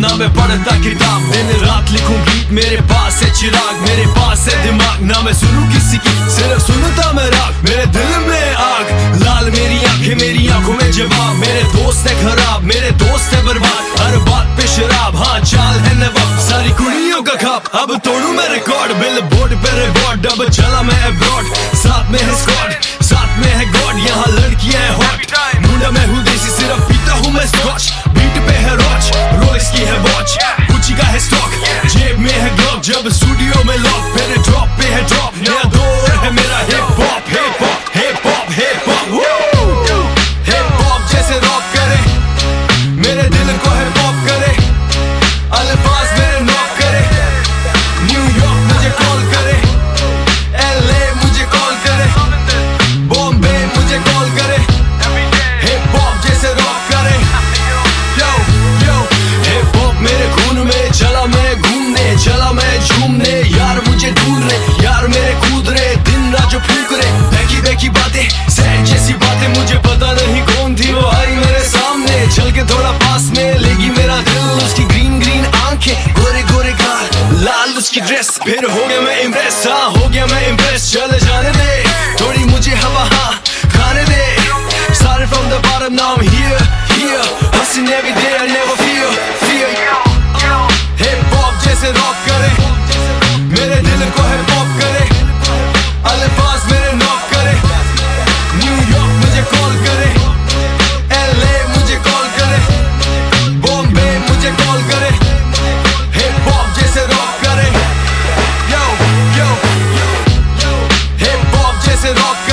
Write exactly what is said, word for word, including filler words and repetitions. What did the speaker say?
ना मैं पढ़ता किताब, दिन रात लिखूं गीत, मेरे पास है चिराग, मेरे पास है दिमाग, ना मैं सुनूं किसी की, सिर्फ सुनता मैं राग। मेरे दिल में आग, लाल मेरी आंखें, मेरी आंखों में जवाब। मेरे दोस्त है खराब, मेरे दोस्त है बर्बाद, हर बात पे शराब, हाँ चाल है नवाब, सारी कुड़ियों का खाप। अब तोड़ू मैं रिकॉर्ड, बिल बोर्ड पे रिकॉर्ड, अब चला मैं अब्रॉड, साथ में है स्क्वाड, साथ में है गॉड, यहाँ लड़कियां है हॉट, मुंडा मैं हूँ देसी, सिर्फ पीता हूँ मैं स्कॉच, बीट पे है रॉच, रोलेक्स की है वॉच, गुच्ची का है स्टॉक, जेब में है ग्लॉक, जब स्टूडियो में लॉक, फिर ड्रॉप पे है ड्रॉप, नया दौर है मेरा hip hop, hip hop, hip hop, hip hop, hip hop जैसे रॉक करे, मेरे दिल को है पॉप करे, अल्फाज मेरे नॉक करे, न्यूयॉर्क मुझे कॉल करे, एलए मुझे कॉल करे, बॉम्बे मुझे कॉल करे, हिप हॉप जैसे रॉक करे, यो यो हिप हॉप मेरे खून में, चला मैं घूमने, चला मैं झूमने, यार मुझे ढूंढ रहे, यार मेरे कूद रहे, दिन रात जो फूक रहे, देखी देखी बातें, सैड जैसी बातें, मुझे पता नहीं कौन थी वो आई मेरे सामने, चल के थोड़ा पास में लेगी मेरा दिल, उसकी ग्रीन ग्रीन आंखें, गोरे गोरे गाल, लाल उसकी ड्रेस, फिर हो गया मैं इम्प्रेस, हाँ हो गया मैं इम्प्रेस, चले जाने दे थोड़ी मुझे हवा, हाँ खाने दे, started from the bottom now I'm here, here, hustling every day I never fear, fear, hip hop जैसे रॉक करे, मेरे दिल को है पॉप करे, अल्फाज मेरे नॉक करे, न्यूयॉर्क मुझे कॉल करे, एलए मुझे कॉल करे, बॉम्बे मुझे कॉल करे, हिप हॉप जैसे रॉक करे, यो यो हिप हॉप जैसे रॉक